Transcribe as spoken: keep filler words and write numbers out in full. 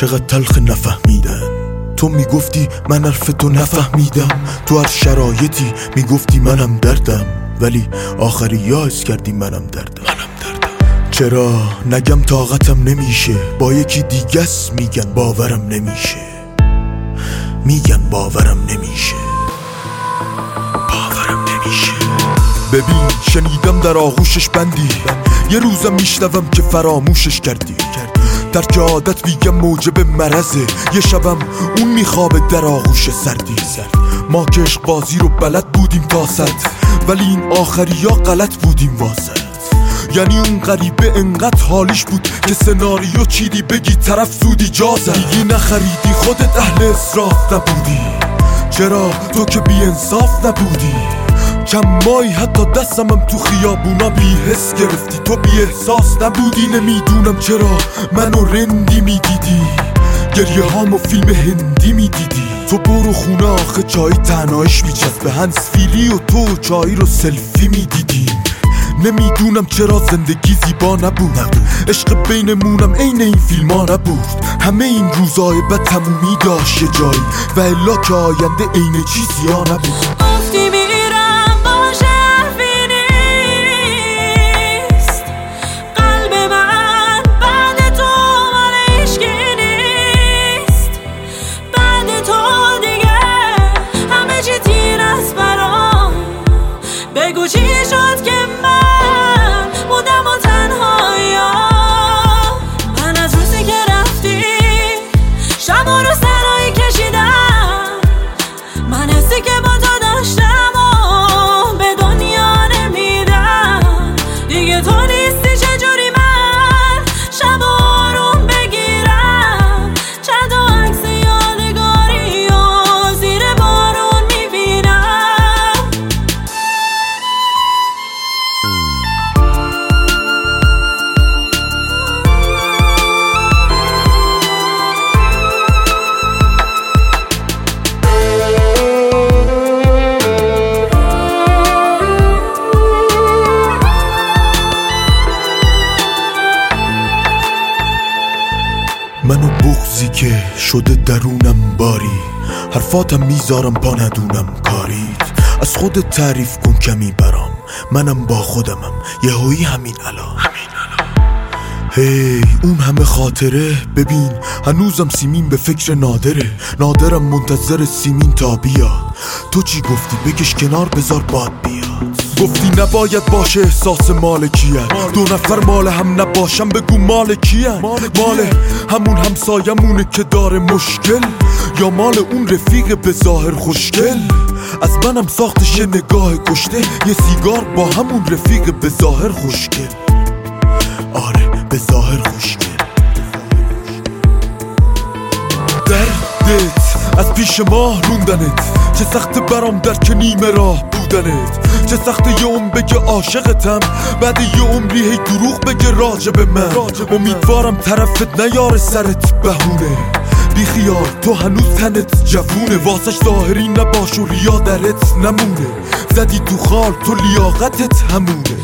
چقدر تلخ نفهمیدن. تو میگفتی من حرف تو نفهمیدم، تو هر شرایطی میگفتی منم دردم، ولی آخری یاس کردی منم دردم. چرا نگم طاقتم نمیشه، با یکی دیگس میگن باورم نمیشه، میگن باورم نمیشه، باورم نمیشه. ببین شنیدم در آغوشش بندی، یه روزم میشنوم که فراموشش کردی. ترک عادت میگم موجب مرزه، یه شبم اون میخوابه در آغوش سردی. ما که عشق بازی رو بلد بودیم تا صد، ولی این آخری ها غلط بودیم واسه. یعنی اون غریبه انقدر حالیش بود که سناریو چیدی بگی طرف زودی جازه. دیگی نخریدی خودت اهل اصراف نبودی، چرا تو که بی انصاف نبودی. چند ماهی حتی دستمم تو خیابونا بی حس گرفتی، تو بی احساس نبودی. نمیدونم چرا منو رندی میدیدی، گریه هامو فیلم هندی میدیدی. تو برو خونه آخه چای تنهایش میچسبه، هنسفیری و تو چای رو سلفی میدیدی. نمیدونم چرا زندگی زیبا نبود، عشق بینمونم عین این فیلم ها نبود. همه این روزای بد تمومی داشت یه جایی، و الا که آینده عین چیزی ها نبود. گفتی میرم باشه حرفی نیست، قلب من بعد تو مال عشقی نیست. بعد تو دیگه همه چی تیر است برام، بگو چی شد که من بودم و تنهایم. من از روزی که رفتی شب و روز تنهایی کشیدم، من حسی که با تو داشتم و به دنیا نمیدم. دیگه تو نیستی چجوری من شب و آروم بگیرم، چند و عکس یادگاری و زیر بارون میبینم. منو بغضی که شده درونم باری، حرفاتم میذارم پا ندونم کاریت. از خودت تعریف کن کمی برام، منم با خودمم یهویی همین الان. هی hey, اون همه خاطره، ببین هنوزم سیمین به فکر نادره. نادرم منتظر سیمین تا بیاد، تو چی گفتی بکش کنار بذار باد بیاد. گفتی نباید باشه احساس مالکیت، دو نفر مال هم نباشم بگو مال کیه. مال همون همسایمونه که داره مشکل، یا مال اون رفیق به ظاهر خوشگل. از منم ساختش نگاه کشته، یه سیگار با همون رفیق به ظاهر خوشگل. آره به ظاهر خوشگل. دردت از پیش ما روندنت، چه سخت برام در که نیمه راه بودنت. چه سخت یه عمر بگه عاشقتم، بعد یه عمری هی دروغ بگه راجب من. امیدوارم طرفت نیاره سرت بهونه، بی خیال تو هنوز تنت جوونه. واسش ظاهری نباش و ریا درت نمونه، زدی تو خال تو لیاقتت همونه.